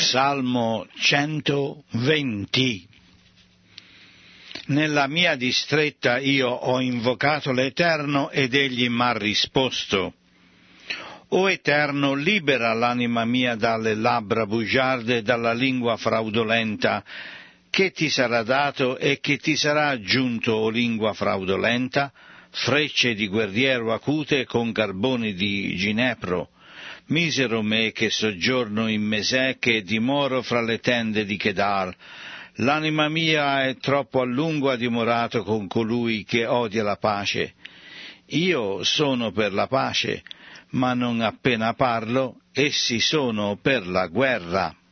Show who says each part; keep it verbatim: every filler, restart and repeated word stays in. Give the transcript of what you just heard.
Speaker 1: Salmo centoventi. Nella mia distretta io ho invocato l'Eterno ed egli m'ha risposto. O Eterno, libera l'anima mia dalle labbra bugiarde e dalla lingua fraudolenta. Che ti sarà dato e che ti sarà aggiunto, o lingua fraudolenta? Frecce di guerriero acute con carboni di ginepro. Misero me che soggiorno in Mesec e dimoro fra le tende di Kedar. L'anima mia è troppo a lungo ha dimorato con colui che odia la pace. Io sono per la pace, ma non appena parlo, essi sono per la guerra.